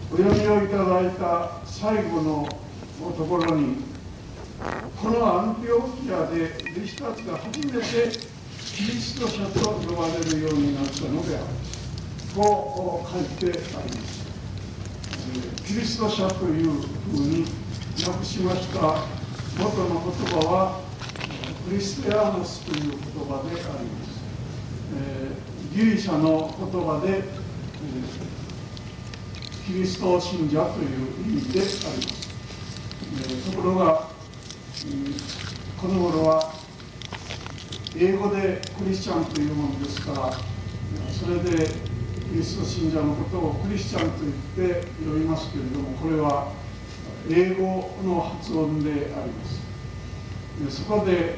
お読みをいただいた最後のところに、このアンティオキアで弟子たちが初めてキリスト者と呼ばれるようになったのであると書いてあります。キリスト者というふうに訳しました元の言葉はクリステアノスという言葉であります。ギリシャの言葉でキリスト信者という意味であります。ところがこの頃は英語でクリスチャンというものですから、それでキリスト信者のことをクリスチャンと言って呼びますけれども、これは英語の発音であります。そこで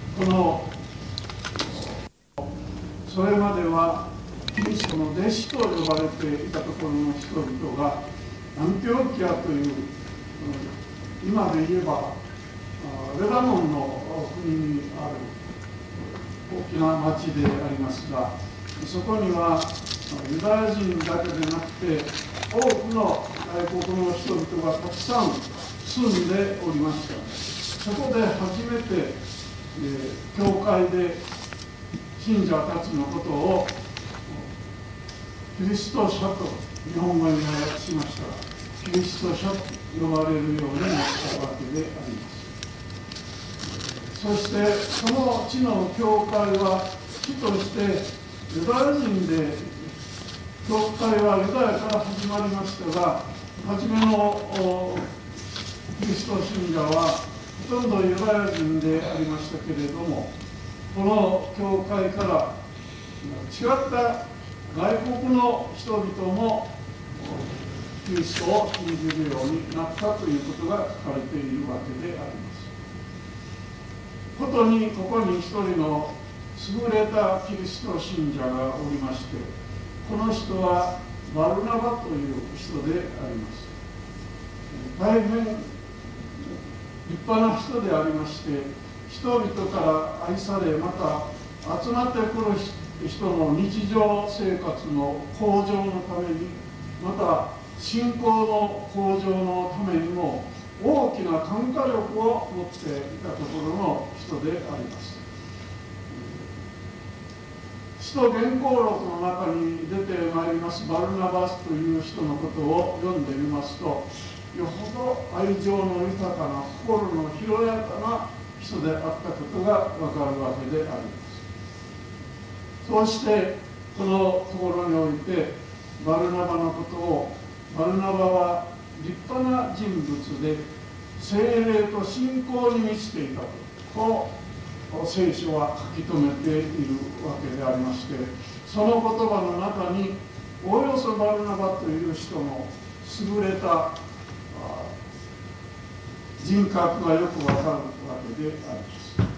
それまではキリストの弟子と呼ばれていたところの人々がアンティオキアという今で言えばレバノンの国にある大きな町でありますが、そこにはユダヤ人だけでなくて多くの外国の人々がたくさん住んでおりました。そこで初めて教会で信者たちのことをキリスト者と日本語に訳しましたら、キリスト者と呼ばれるようになったわけであります。そしてその地の教会は地としてユダヤ人で、教会はユダヤから始まりましたが、初めのキリスト信者はほとんどユダヤ人でありましたけれども、この教会から違った外国の人々もキリストを信じるようになったということが書かれているわけであります。ことにここに一人の優れたキリスト信者がおりまして、この人はバルナバという人であります。大変立派な人でありまして、人々から愛され、また集まってくる人の日常生活の向上のために、また信仰の向上のためにも大きな感化力を持っていたところの人であります。使徒言行録の中に出てまいりますバルナバスという人のことを読んでみますと、よほど愛情の豊かな心の広やかな人であったことがわかるわけであります。そうしてこのところにおいてバルナバのことを、バルナバは立派な人物で聖霊と信仰に満ちていたと聖書は書き留めているわけでありまして、その言葉の中におおよそバルナバという人の優れた人格がよくわかるわけであります。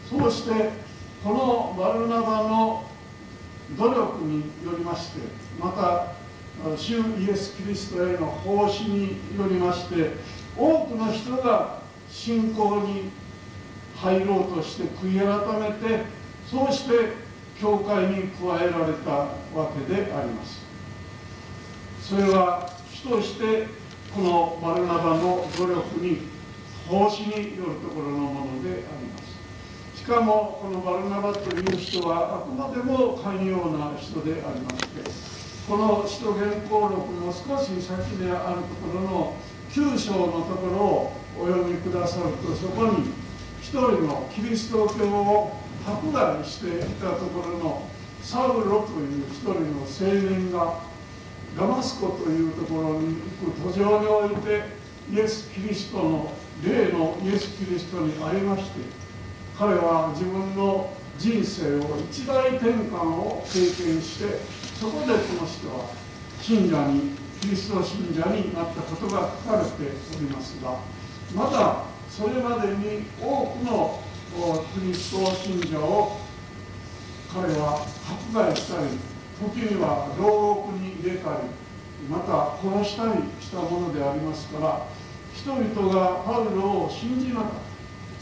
そうしてこのバルナバの努力によりまして、また主イエス・キリストへの奉仕によりまして、多くの人が信仰に入ろうとして悔い改めて、そうして教会に加えられたわけであります。それは主としてこのバルナバの努力に奉仕によるところのものであります。しかもこのバルナバという人はあくまでも寛容な人でありまして、この使徒言行録の少し先であるところの9章のところをお読みくださると、そこに一人のキリスト教を迫害していたところのサウロという一人の青年がダマスコというところに行く途上において、イエス・キリストの霊のイエス・キリストに会いまして、彼は自分の人生を一大転換を経験して、そこでこの人は信者に、キリスト信者になったことが書かれておりますが、まだそれまでに多くのキリスト信者を彼は迫害したり、時には牢獄に入れたり、また殺したりしたものでありますから、人々がパウロを信じなかった、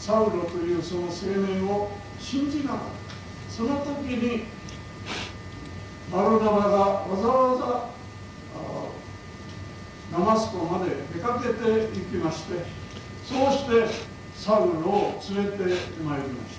サウロというその青年を信じなかった。その時にバルナバがわざわざダマスコまで出かけて行きまして、そうしてサウルを連れてまいりました。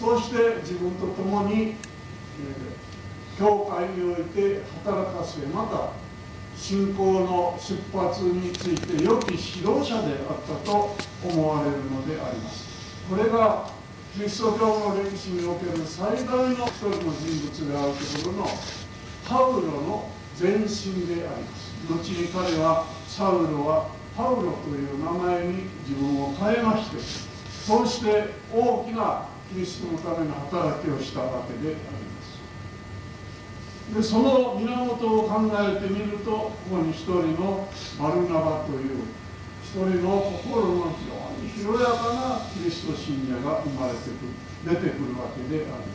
そうして自分と共に、教会において働かせ、また信仰の出発について良き指導者であったと思われるのであります。これがキリスト教の歴史における最大の一人の人物であるところのパウロの前身であります。後に彼はサウロはパウロという名前に自分を変えまして、そうして大きなキリストのための働きをしたわけであります。でその源を考えてみると、ここに一人のバルナバという一人の心の非常に広やかなキリスト信者が生まれてくる、出てくるわけであります。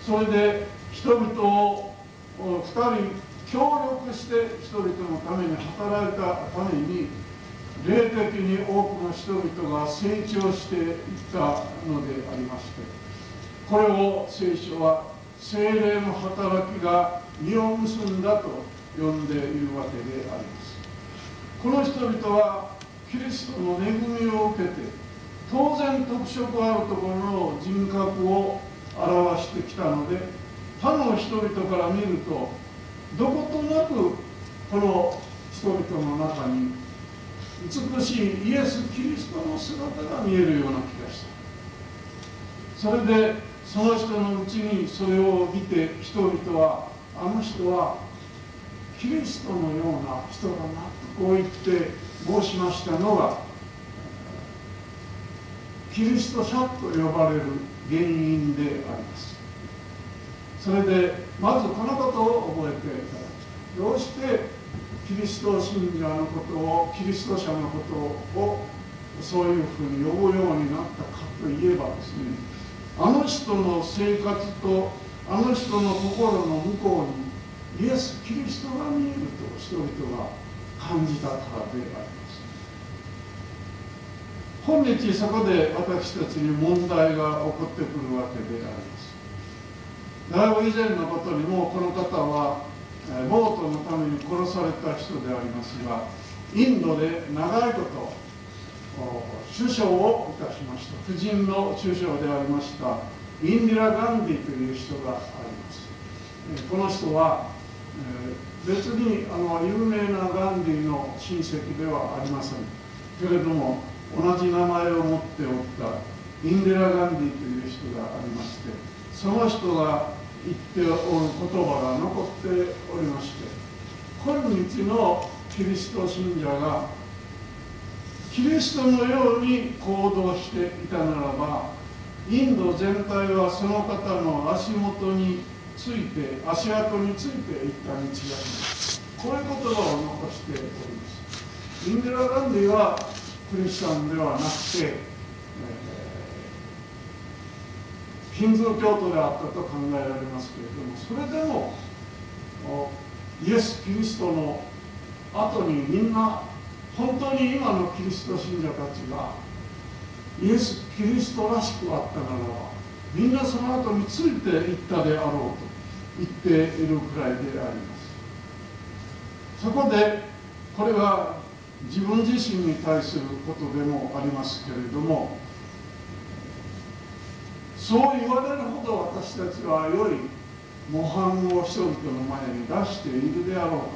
それで人々を2人協力して人々のために働いたために、霊的に多くの人々が成長していったのでありまして、これを聖書は聖霊の働きが実を結んだと呼んでいるわけであります。この人々はキリストの恵みを受けて、当然特色あるところの人格を表してきたので、他の人々から見るとどことなくこの人々の中に美しいイエス・キリストの姿が見えるような気がした。それでその人のうちにそれを見て人々は、あの人はキリストのような人だなとこう言って申しましたのが、キリスト者と呼ばれる原因であります。それでまずこのことを覚えていただき、どうしてキリスト信者のことを、キリスト者のことをそういうふうに呼ぶようになったかといえばですね、あの人の生活とあの人の心の向こうにイエス・キリストが見えると人々が感じたからであります。今日そこで私たちに問題が起こってくるわけであります。だいぶ以前のことにも、この方は暴徒のために殺された人でありますが、インドで長いこと首相をいたしました。夫人の首相でありましたインディラ・ガンディという人があります。この人は別に有名なガンディの親戚ではありませんけれども、同じ名前を持っておったインディラ・ガンディという人がありまして、その人が言っておる言葉が残っておりまして、今日のキリスト信者がキリストのように行動していたならば、インド全体はその方の足元について、足跡についていった道があります。こういう言葉を残しております。インディラ・ガンディはクリスチャンではなくて、ヒンズー教徒であったと考えられますけれども、それでもイエス・キリストの後にみんな本当に今のキリスト信者たちがイエス・キリストらしくあったならば、みんなその後についていったであろうと言っているくらいであります。そこでこれは自分自身に対することでもありますけれども、そう言われるほど私たちはより模範を人々の前に出しているであろうか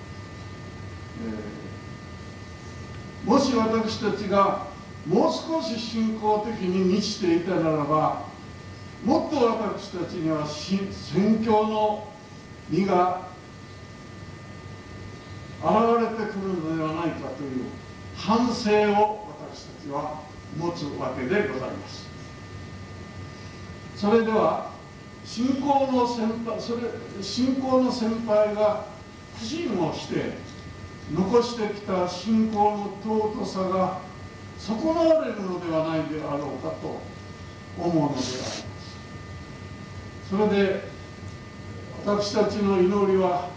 と、もし私たちがもう少し信仰的に満ちていたならば、もっと私たちには宣教の実が現れてくるのではないかという反省を私たちは持つわけでございます。それでは信仰の先輩が苦心をして残してきた信仰の尊さが損なわれるのではないであろうかと思うのであります。それで私たちの祈りは、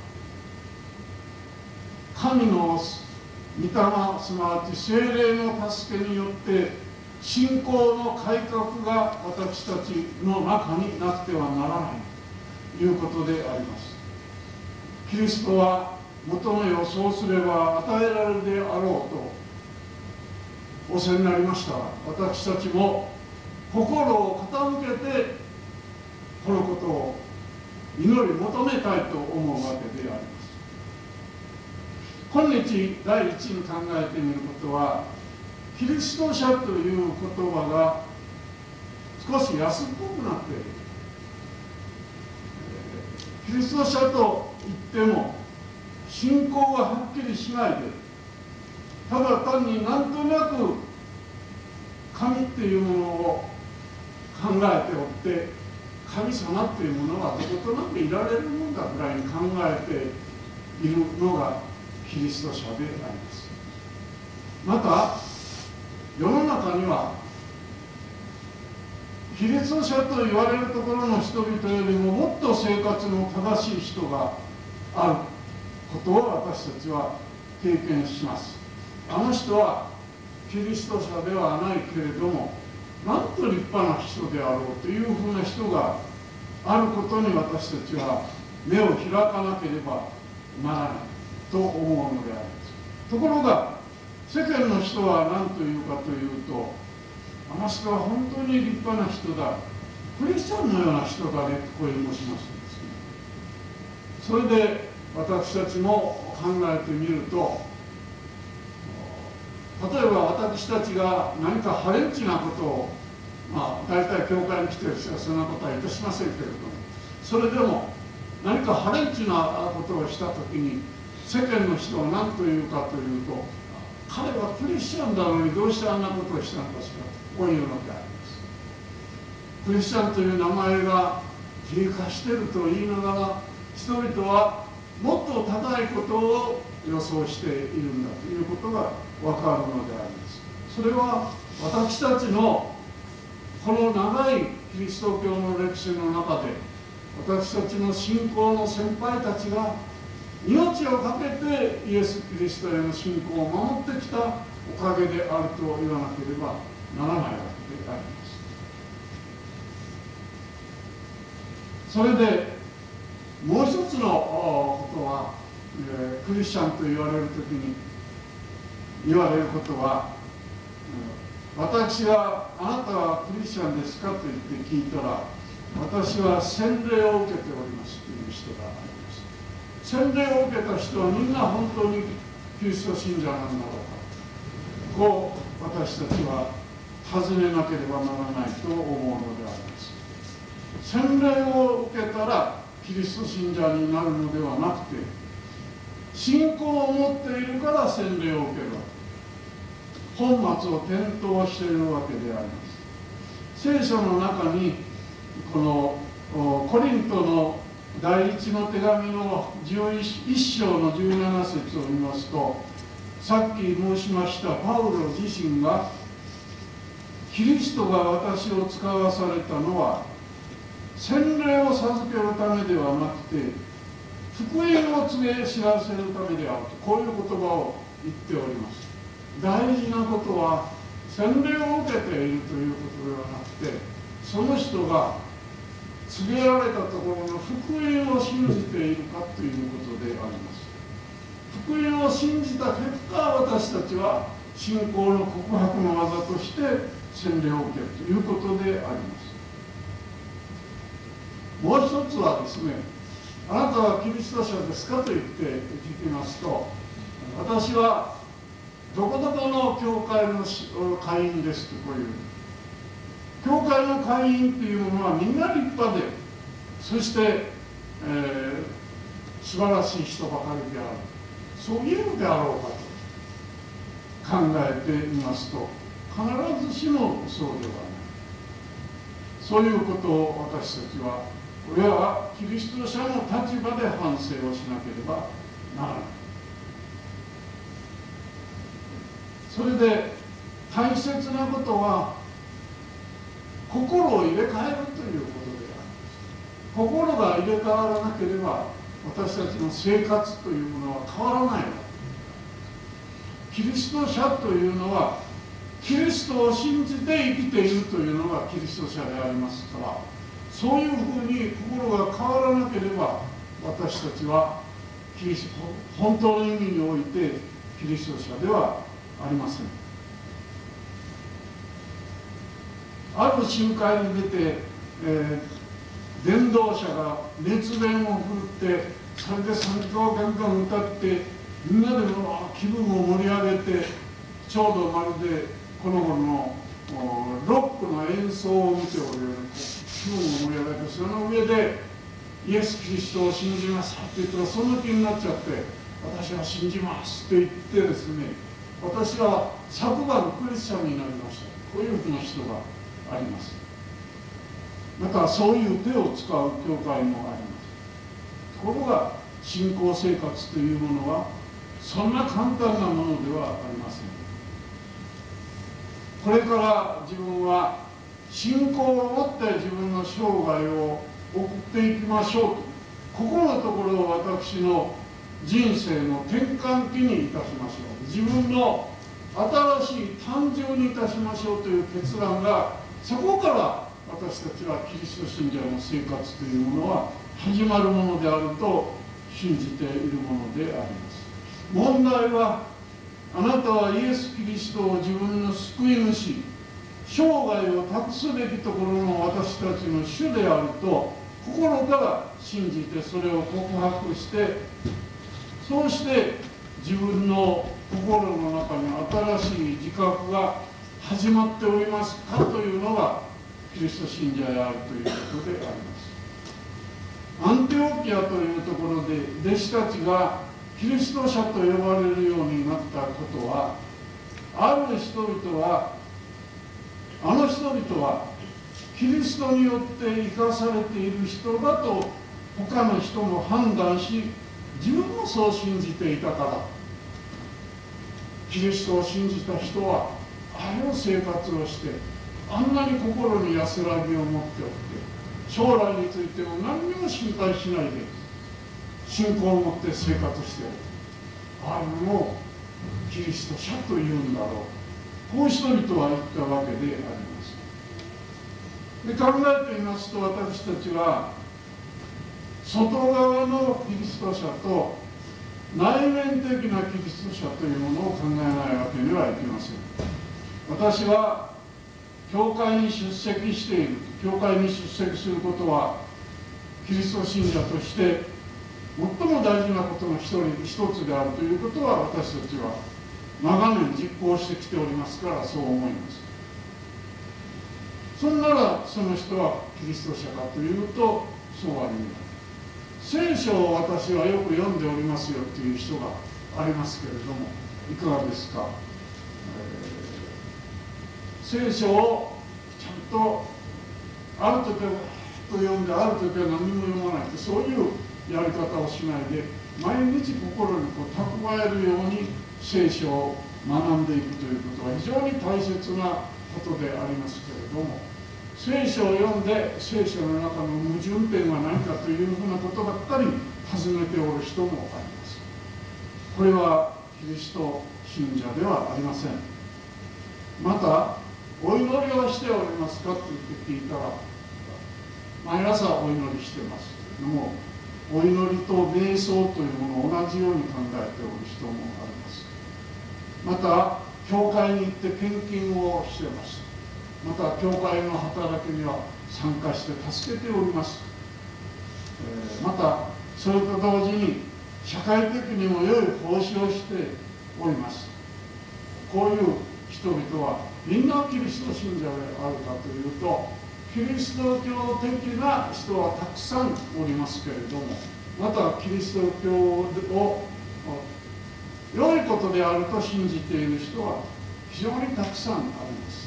神の御霊、すなわち聖霊の助けによって信仰の改革が私たちの中になくてはならないということであります。キリストは求めをそうすれば与えられるであろうとお世話になりましたら、私たちも心を傾けてこのことを祈り求めたいと思うわけであります。今日第一に考えてみることは、キリスト者という言葉が少し安っぽくなっている。キリスト者と言っても信仰がはっきりしないで、ただ単になんとなく神っていうものを考えておって、神様っていうものはどことなくいられるもんだぐらいに考えているのがキリスト者であります。また世の中にはキリスト者と言われるところの人々よりももっと生活の正しい人があることを私たちは経験します。あの人はキリスト者ではないけれども、なんと立派な人であろうというふうな人があることに私たちは目を開かなければならないと思うのであります。ところが世間の人は何というかというと、あの人は本当に立派な人だ、クリスチャンのような人だねとこういう申しますですね。それで私たちも考えてみると、例えば私たちが何かハレンチなことを、大体教会に来てる人はそんなことはいたしませんけれども、それでも何かハレンチなことをしたときに世間の人は何というかというと、彼はクリスチャンなのにどうしてあんなことをしたのかしらとこういうのであります。クリスチャンという名前が低下していると言いながら、人々はもっと高いことを予想しているんだということが分かるのであります。それは私たちのこの長いキリスト教の歴史の中で、私たちの信仰の先輩たちが命を懸けてイエス・キリストへの信仰を守ってきたおかげであると言わなければならないわけであります。それでもう一つのことは、クリスチャンと言われるときに言われることは、私はあなたはクリスチャンですかと言って聞いたら、私は洗礼を受けておりますという人があります。洗礼を受けた人はみんな本当にキリスト信者なんだろうか、こう私たちは尋ねなければならないと思うのであります。洗礼を受けたらキリスト信者になるのではなくて、信仰を持っているから洗礼を受けるわけ、本末を転倒しているわけであります。聖書の中にこのコリントの第一の手紙の11章の17節を見ますと、さっき申しましたパウロ自身が、キリストが私を使わされたのは洗礼を授けるためではなくて、福音を告げ知らせるためであると、こういう言葉を言っております。大事なことは洗礼を受けているということではなくて、その人が告げられたところの福音を信じているかということであります。福音を信じた結果、私たちは信仰の告白の技として洗礼を受けるということであります。もう一つはですね、あなたはキリスト者ですかと言って聞きますと、私はどこどこの教会の会員ですとこういう。教会の会員というものはみんな立派で、そして、素晴らしい人ばかりである、そういうのであろうかと考えてみますと、必ずしもそうではない。そういうことを私たちは、これはキリスト者の立場で反省をしなければならない。それで大切なことは、心を入れ替えるということであります。心が入れ替わらなければ、私たちの生活というものは変わらないわけ。キリスト者というのは、キリストを信じて生きているというのがキリスト者でありますから、そういうふうに心が変わらなければ、私たちは本当の意味においてキリスト者ではありません。ある集会に出て、伝道者が熱弁を振るって、それで賛美歌をガンガン歌ってみんなで気分を盛り上げて、ちょうどまるでこの頃のロックの演奏を見ておるように気分を盛り上げて、その上でイエス・キリストを信じますって言ったら、その気になっちゃって、私は信じますと言ってですね、私は昨晩クリスチャンになりました。こういうふうな人があります。またそういう手を使う教会もあります。ところが信仰生活というものはそんな簡単なものではありません。これから自分は信仰を持って自分の生涯を送っていきましょうと、ここのところを私の人生の転換期にいたしましょう。自分の新しい誕生にいたしましょうという決断が、そこから私たちはキリスト信者の生活というものは始まるものであると信じているものであります。問題は、あなたはイエス・キリストを自分の救い主、生涯を託すべきところの私たちの主であると心から信じて、それを告白して、そうして自分の心の中に新しい自覚が始まっておりますかというのがキリスト信者であるということであります。アンテオキアというところで弟子たちがキリスト者と呼ばれるようになったことは、あの人々はキリストによって生かされている人だと他の人も判断し、自分もそう信じていたから、キリストを信じた人はあの生活をして、あんなに心に安らぎを持っておって、将来についても何にも心配しないで信仰を持って生活している。あれもキリスト者というんだろう、こう人々は言ったわけであります。で、考えてみますと、私たちは外側のキリスト者と内面的なキリスト者というものを考えないわけにはいきません。私は教会に出席している。教会に出席することはキリスト信者として最も大事なことの一つであるということは、私たちは長年実行してきておりますから、そう思います。そんならその人はキリスト者かというと、そうは言えない。聖書を私はよく読んでおりますよという人がありますけれども、いかがですか。聖書をちゃんとある時は読んで、ある時は何も読まないと、そういうやり方をしないで、毎日心に蓄えるように聖書を学んでいくということは非常に大切なことでありますけれども、聖書を読んで聖書の中の矛盾点は何かというふうなことばっかり尋ねておる人もあります。これはキリスト信者ではありません。また、お祈りをしておりますかと言って聞いたら、毎朝お祈りしてますけれども、お祈りと瞑想というものを同じように考えておる人もあります。また、教会に行って献金をしています。また、教会の働きには参加して助けております。また、それと同時に社会的にも良い奉仕をしております。こういう人々はみんなキリスト信者であるかというと、キリスト教的な人はたくさんおりますけれども、またキリスト教を良いことであると信じている人は非常にたくさんあります。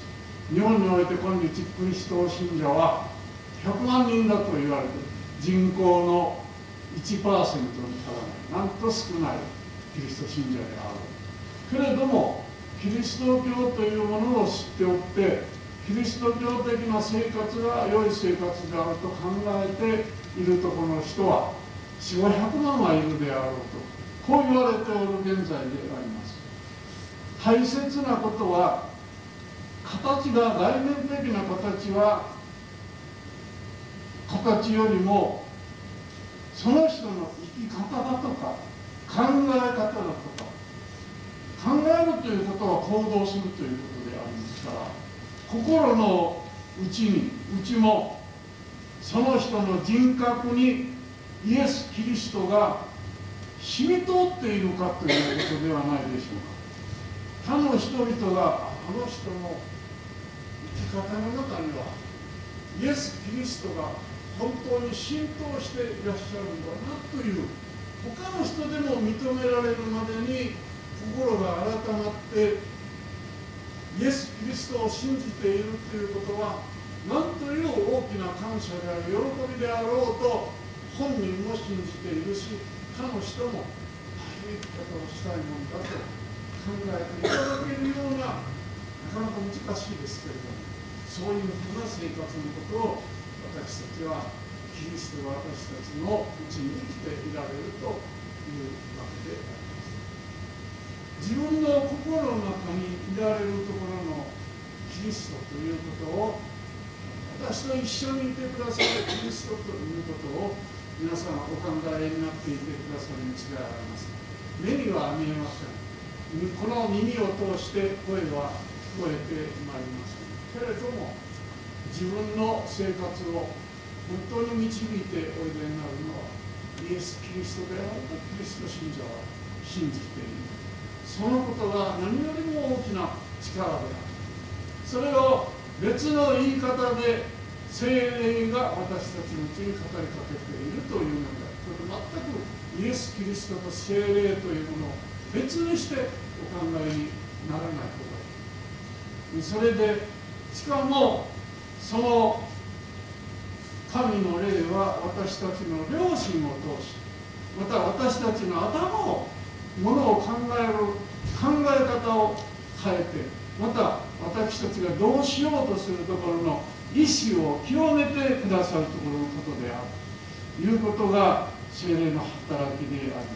日本において今日キリスト信者は100万人だと言われて、人口の 1% に足らない、なんと少ないキリスト信者である。けれどもキリスト教というものを知っておって、キリスト教的な生活が良い生活であると考えているところの人は400、500万はいるであろうと、こう言われておる現在であります。大切なことは、形が、外面的な形は形よりも、その人の生き方だとか考え方だとか、考えるということは行動するということでありますから、心の内もその人の人格にイエス・キリストが染み通っているかということではないでしょうか。他の人々があの人の生き方の中にはイエス・キリストが本当に浸透していらっしゃるんだなという、他の人でも認められるまでに心が改まってイエス・キリストを信じているということは、何という大きな感謝である、喜びであろうと本人も信じているし、他の人もああいう生き方をしたいものだと考えていただけるような、なかなか難しいですけれども、そういうふうな生活のことを私たちはキリストが私たちのうちに生きていられるというわけであります。自分の心の中にいられるところのキリストということを、私と一緒にいてくださるキリストということを皆さんお考えになっていてくださるに違いあります。目には見えません。この耳を通して声は聞こえてまいりませんけれども、自分の生活を本当に導いておいでになるのはイエス・キリストであるとキリスト信者は信じている。そのことが何よりも大きな力である。それを別の言い方で聖霊が私たちのうちに語りかけているというのである。これ全くイエス・キリストと聖霊というものを別にしてお考えにならないことだ。それでしかもその神の霊は私たちの良心を通し、また私たちの頭を、ものを考え方を変えて、また私たちがどうしようとするところの意志を清めてくださるところのことであるということが聖霊の働きであります。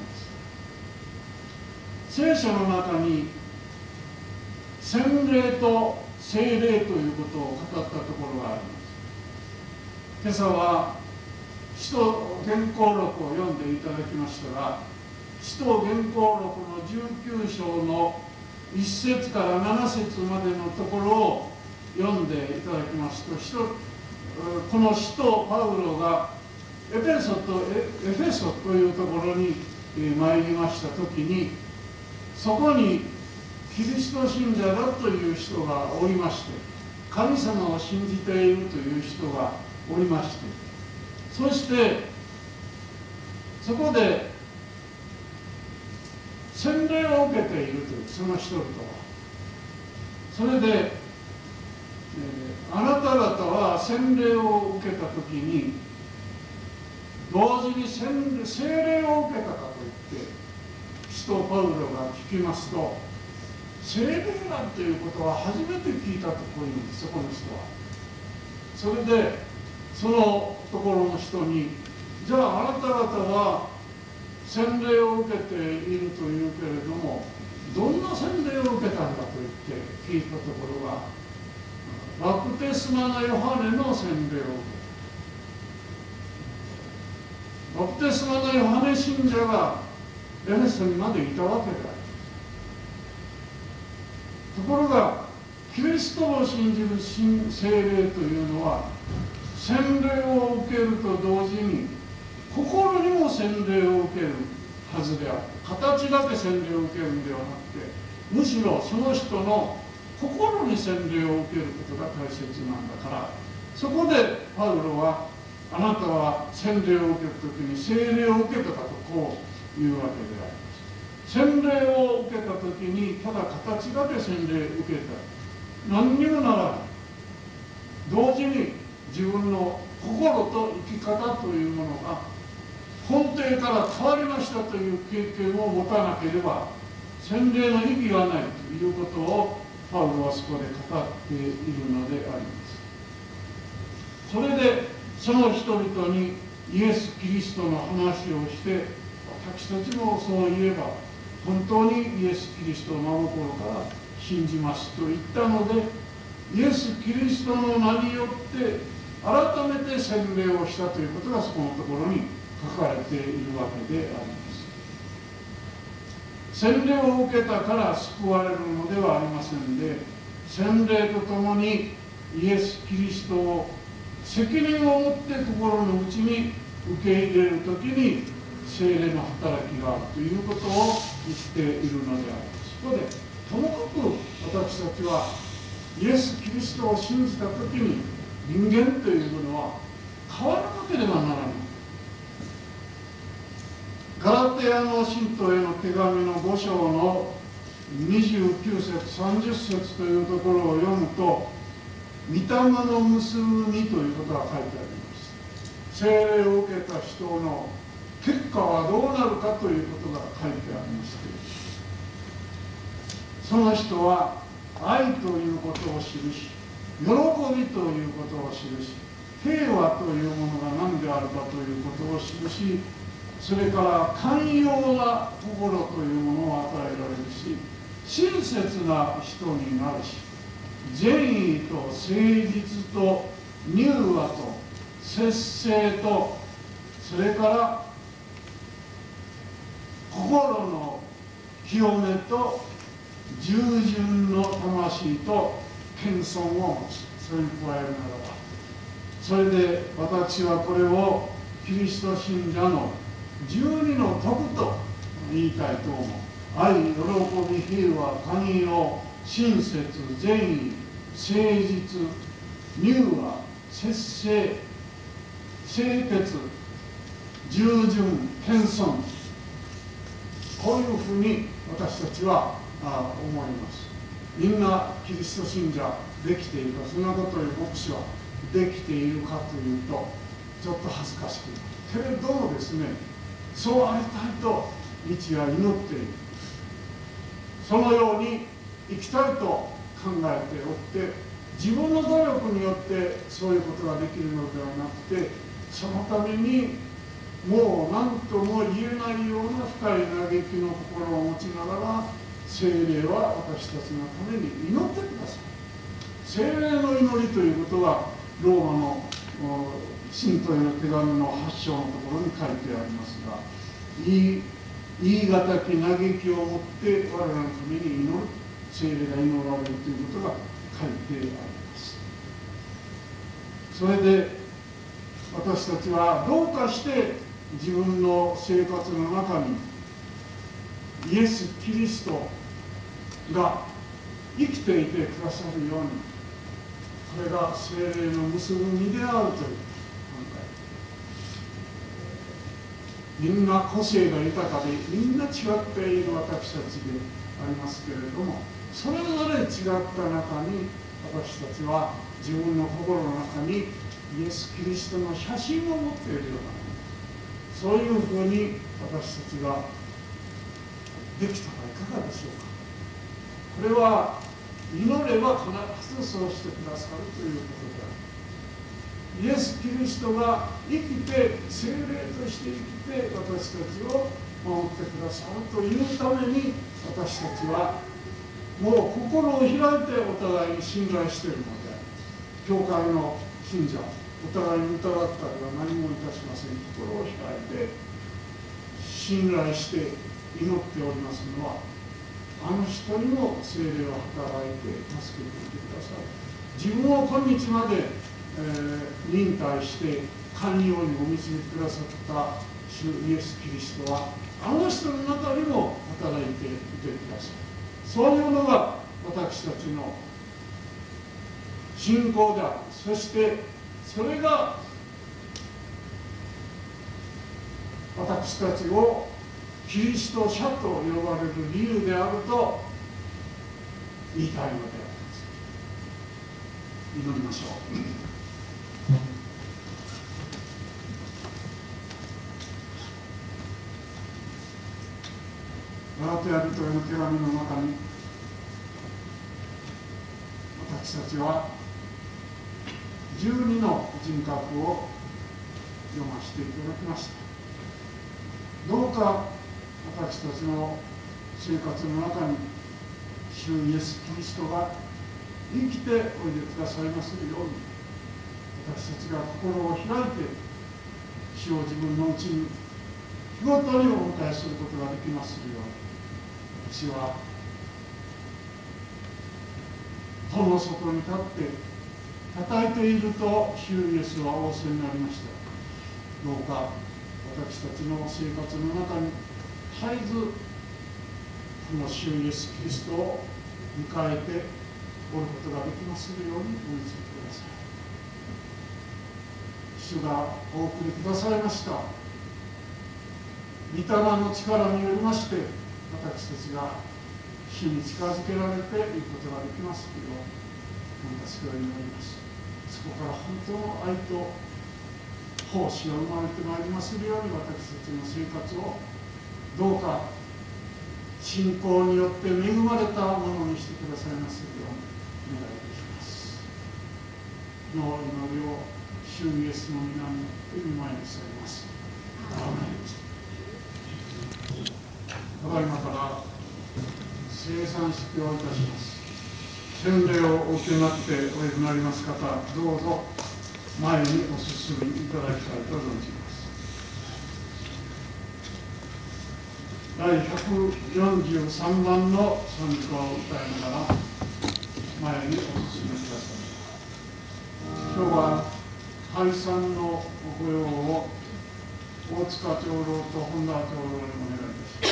聖書の中に洗礼と聖霊ということを語ったところがあります。今朝は使徒言行録を読んでいただきましたが、使徒言行録の19章の1節から7節までのところを読んでいただきますと、この使徒パウロがエフェソというところに参りましたときに、そこにキリスト信者だという人がおりまして、神様を信じているという人がおりまして、そしてそこで洗礼を受けているというその人々は、それで、あなた方は洗礼を受けたときに同時に聖霊を受けたかと言って使徒パウロが聞きますと、聖霊なんていうことは初めて聞いたとこう言うんです、そこの人は。それでそのところの人に、じゃああなた方は洗礼を受けているというけれども、どんな洗礼を受けたんだと言って聞いたところが、バプテスマのヨハネの洗礼を受けた。バプテスマのヨハネ信者がエフェソにまでいたわけである。ところがキリストを信じる聖霊というのは、洗礼を受けると同時に心にも洗礼を受けるはずである。形だけ洗礼を受けるんではなくて、むしろその人の心に洗礼を受けることが大切なんだから、そこでパウロは、あなたは洗礼を受けるときに聖霊を受けたかとこういうわけであります。洗礼を受けたときにただ形だけ洗礼を受けた、何にもならない。同時に自分の心と生き方というものが根底から変わりましたという経験を持たなければ洗礼の意義がないということをパウロはそこで語っているのであります。それでその人々にイエス・キリストの話をして、私たちもそう言えば本当にイエス・キリストを真心から信じますと言ったので、イエス・キリストの名によって改めて洗礼をしたということがそこのところに書かれているわけであります。 洗礼を受けたから救われるのではありませんで、洗礼とともにイエス・キリストを責任を持って心の内に受け入れるときに聖霊の働きがあるということを言っているのであります。そこでともかく私たちはイエス・キリストを信じたときに人間というものは変わらなければならない。ガラテヤの信徒への手紙の5章の29節30節というところを読むと、御霊の結びということが書いてあります。聖霊を受けた人の結果はどうなるかということが書いてありますけれど、その人は愛ということを記し、喜びということを記し、平和というものが何であるかということを記し、それから寛容な心というものを与えられるし、親切な人になるし、善意と誠実と柔和と節制と、それから心の清めと従順の魂と謙遜を持つ。それに加えるならば、それで私はこれをキリスト信者の12の徳と言いたいと思う。愛、喜び、平和、寛容、親切、善意、誠実、柔和、節制、清潔、従順、謙遜、こういうふうに私たちは思います。みんなキリスト信者できているか、そんなことを牧師はできているかというとちょっと恥ずかしくなるけれどもですね、そうありたいと日夜祈っている。そのように生きたいと考えておって、自分の努力によってそういうことができるのではなくて、そのためにもう何とも言えないような深い嘆きの心を持ちながら、聖霊は私たちのために祈ってください。聖霊の祈りということがローマの信徒への手紙の8章のところに書いてありますが、言い難き嘆きをもって我らのために祈る、聖霊が祈られるということが書いてあります。それで私たちはどうかして自分の生活の中にイエス・キリストが生きていてくださるように、これが聖霊の結び身であるという考え。みんな個性が豊かでみんな違っている私たちでありますけれども、それぞれ違った中に私たちは自分の心の中にイエス・キリストの写真を持っているような、そういうふうに私たちができたらいかがでしょうか。これは祈れば必ずそうしてくださるということである。イエス・キリストが生きて聖霊として生きて私たちを守ってくださるというために、私たちはもう心を開いてお互いに信頼しているのである。教会の信者、お互いに疑ったりは何もいたしません。心を開いて信頼して祈っておりますのは、あの人にも聖霊を働いて助けていてくださる。自分を今日まで、忍耐して寛容にお導きくださった主イエス・キリストは、あの人の中にも働いていてくださる。そういうのが私たちの信仰である。そしてそれが私たちをキリスト者と呼ばれる理由であると言いたいのであります。祈りましょう。ガラテヤ人への手紙の中に、私たちは12の人格を読ませていただきました。どうか私たちの生活の中に主イエス・キリストが生きておいでくださいますように、私たちが心を開いて主を自分のうちに日ごとにお迎えすることができますように、 私は戸の外に立って叩いていると主イエスは仰せになりました。どうか私たちの生活の中に絶えずこの主イエスキリストを迎えておることができますようにお導きください。主がお送りくださいました御霊の力によりまして、私たちが主に近づけられていくことができますけど、助けを祈ります。そこから本当の愛と奉仕が生まれてまいりますように、私たちの生活をどうか信仰によって恵まれたものにしてくださいますようにお願いいたします。の祈りを主イエスの皆によって御前にされます。アーメン。ただいまから聖餐式をいたします。洗礼をお受けになっておいでになります方、どうぞ前にお進みいただきたいと存じます。第143番の賛美歌を歌いながら前にお進みください。今日は解散のご用を大塚長老と本田長老にお願いいたします。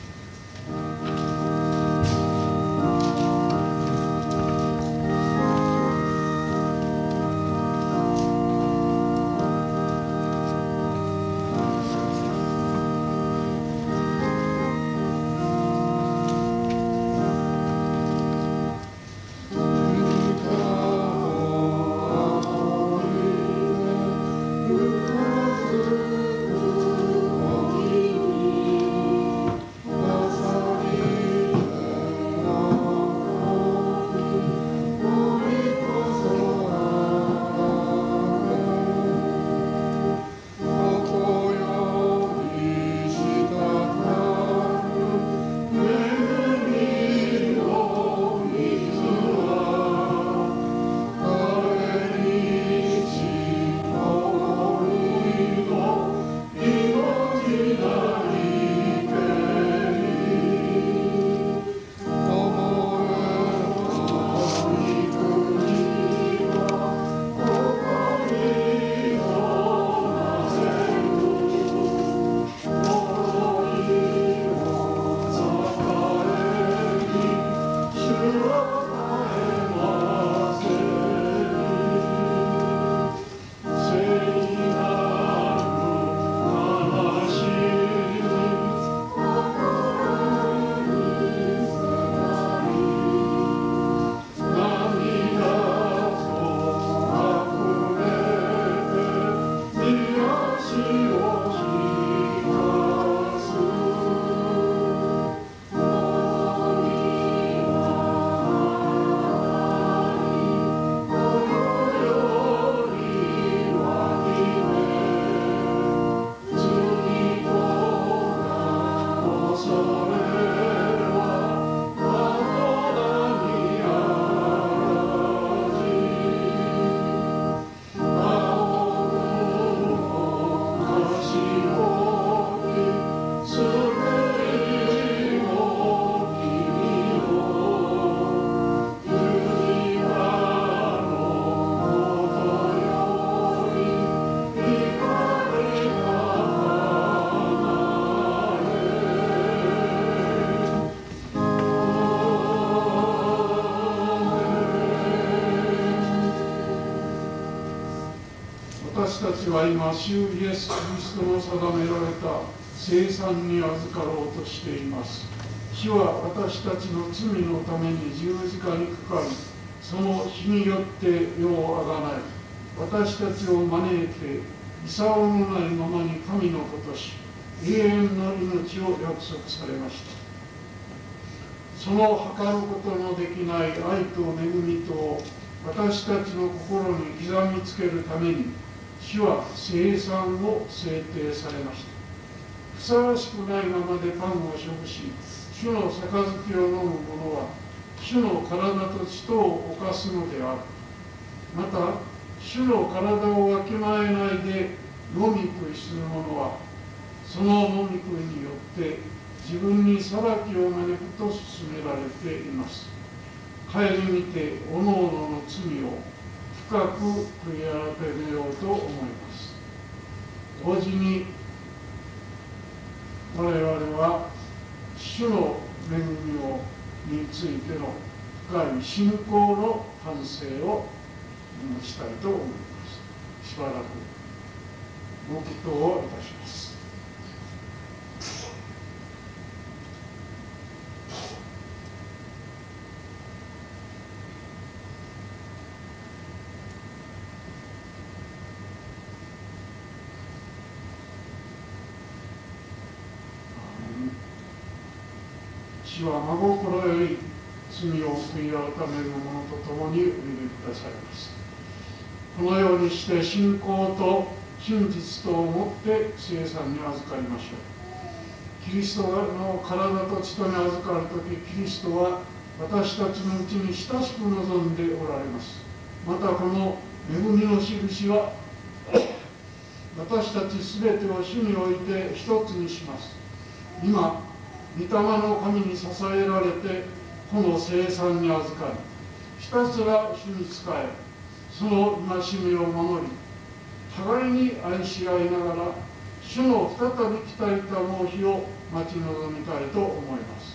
私たちは今、主イエス・キリストの定められた聖餐に預かろうとしています。主は私たちの罪のために十字架にかかり、その死によって世をあがない、私たちを招いて、功のないままに神の子とし、永遠の命を約束されました。その計ることのできない愛と恵みと私たちの心に刻みつけるために、主は聖餐を制定されました。ふさわしくないままでパンを食し、主の杯を飲む者は、主の体と血とを犯すのである。また、主の体をわきまえないで飲み食いする者は、その飲み食いによって自自分に裁きを招くと勧められています。顧みておのおのの罪を深く悔い改めようと思います。同時に我々は主の恵みについての深い信仰の反省をしたいと思います。しばらくご祈祷をいたします。主は真心より罪を悔い改める者と共にお許しくださいます。このようにして信仰と真実とをもって聖餐に預かりましょう。キリストの体と血とに預かるとき、キリストは私たちのうちに親しく望んでおられます。またこの恵みの印は私たちすべてを主において一つにします。今御霊の神に支えられてこの聖餐に預かり、ひたすら主に仕え、その戒めを守り、互いに愛し合いながら主の再び来たいた納日を待ち望みたいと思います。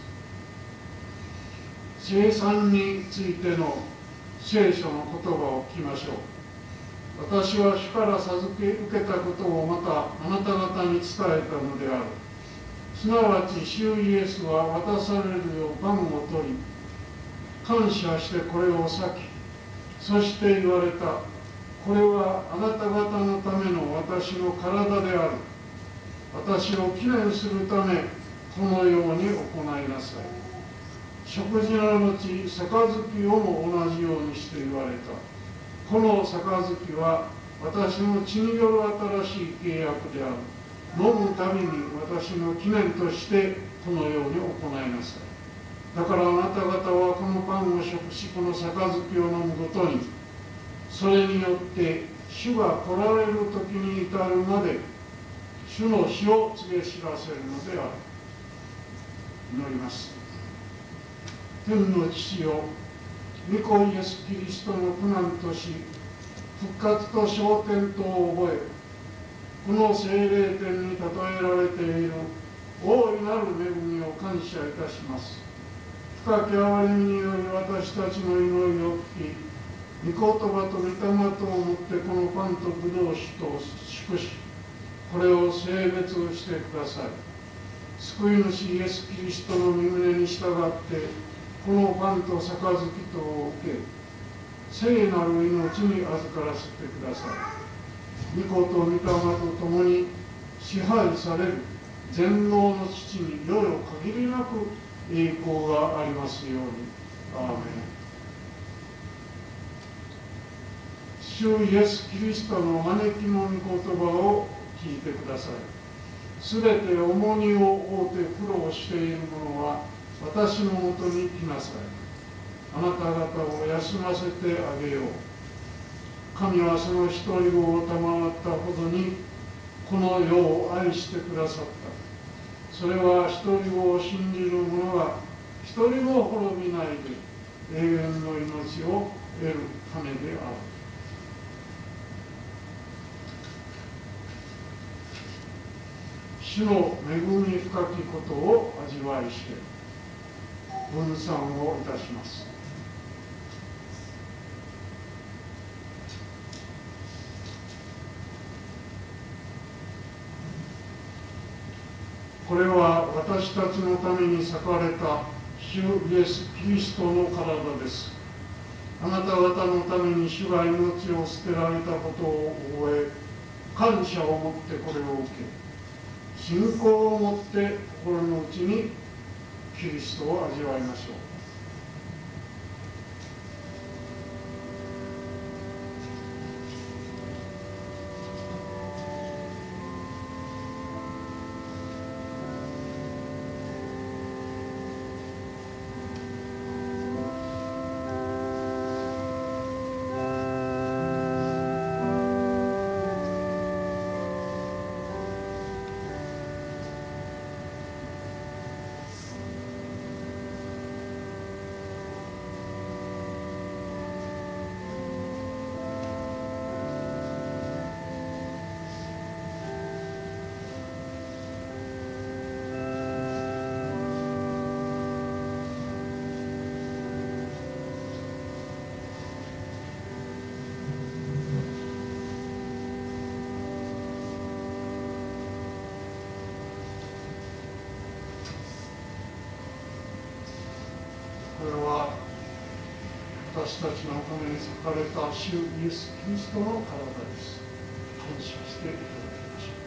聖餐についての聖書の言葉を聞きましょう。私は主から授け受けたことをまたあなた方に伝えたのである。すなわち主イエスは渡されるようパンを取り、感謝してこれを裂き、そして言われた。これはあなた方のための私の体である。私を記念するためこのように行いなさい。食事の後、杯をも同じようにして言われた。この杯は私の血による新しい契約である。飲むたびに私の記念としてこのように行いなさい。だからあなた方はこのパンを食し、この杯を飲むごとに、それによって主が来られる時に至るまで主の死を告げ知らせるのである。祈ります。天の父よ、御子イエス・キリストの苦難とし、復活と昇天とを覚え、この聖霊典に例えられている大いなる恵みを感謝いたします。深き憐れみにより私たちの祈りを聞き、御言葉と御霊とをもってこのパンとブドウ酒と祝し、これを聖別してください。救い主イエス・キリストの御胸に従ってこのパンと杯とを受け、聖なる命に預からせてください。御子と御霊と共に支配される全能の父に世よ限りなく栄光がありますように。アーメン。主イエス・キリストの招きの御言葉を聞いてください。すべて重荷を負うて苦労している者は私のもとに来なさい。あなた方を休ませてあげよう。神はその一人子を賜ったほどにこの世を愛してくださった。それは一人子を信じる者が一人も滅びないで永遠の命を得るためである。主の恵み深きことを味わいして分散をいたします。これは私たちのために裂かれた主イエス・キリストの体です。あなた方のために主が命を捨てられたことを覚え、感謝を持ってこれを受け、信仰を持って心の内にキリストを味わいましょう。 私たちのために裂かれた主イエス・キリストの体です。感謝していただきましょう。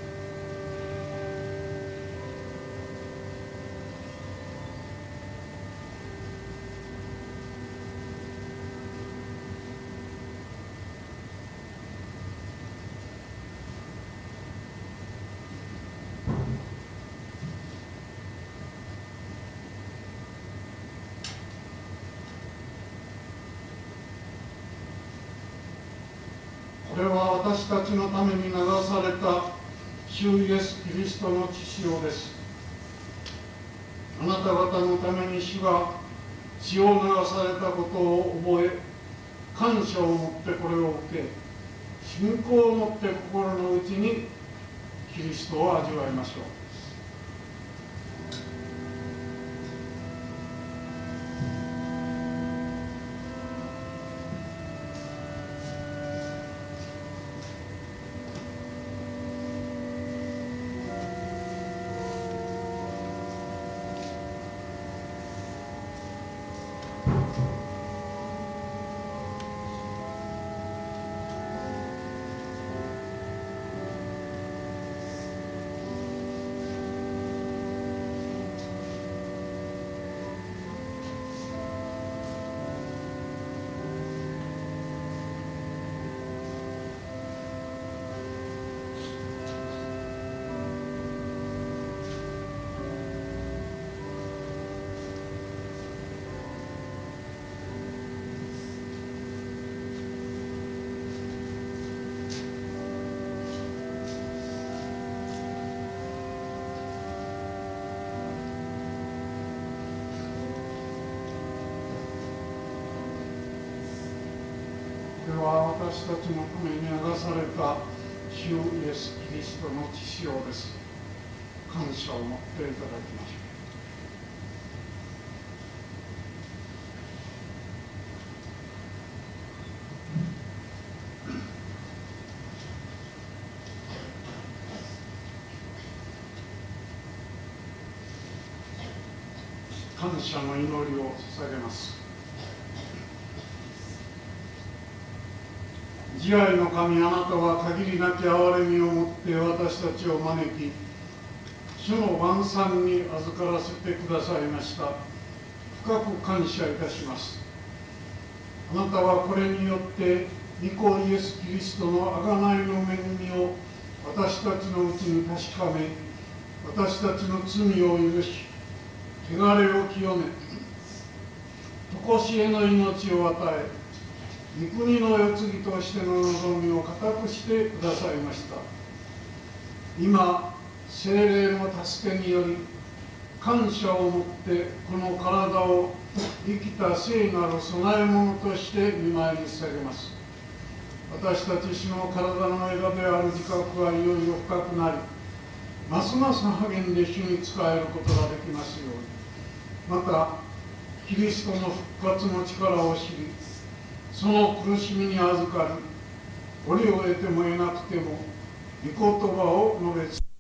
これは私たちのために流された主イエス・キリストの血潮です。あなた方のために主が血を流されたことを覚え、感謝を持ってこれを受け、信仰を持って心の内にキリストを味わいましょう。これは私たちのために流された主イエス・キリストの血潮です。感謝を持っていただきましょう。感謝の祈りを捧げます。慈愛の神、あなたは限りなき憐れみを持って私たちを招き、主の晩餐に預からせてくださいました。深く感謝いたします。あなたはこれによって御子イエス・キリストの贖いの恵みを私たちのうちに確かめ、私たちの罪を許し、汚れを清め、常しえの命を与え、御国の世継ぎとしての望みを固くしてくださいました。今、聖霊の助けにより、感謝を持ってこの体を生きた聖なる供え物として御前に捧げます。私たち主の体の枝である自覚はいよいよ深くなり、ますます励んで主に仕えることができますように。また、キリストの復活の力を知り、その苦しみに預かり、折を得ても得なくても御言葉を述べ